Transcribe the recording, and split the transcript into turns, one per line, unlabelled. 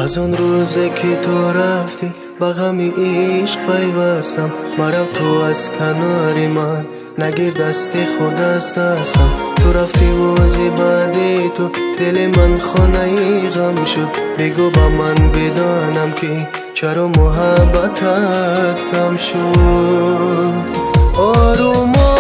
از اون روزه که تو رفتی با غم عشق پیوستم، مرا تو از کنار من نگیر دستی خود از دستم. تو رفتی روزی بعدی تو دل من خانه غم شد، بگو با من بدانم که چرا محبتت کم شد. آروم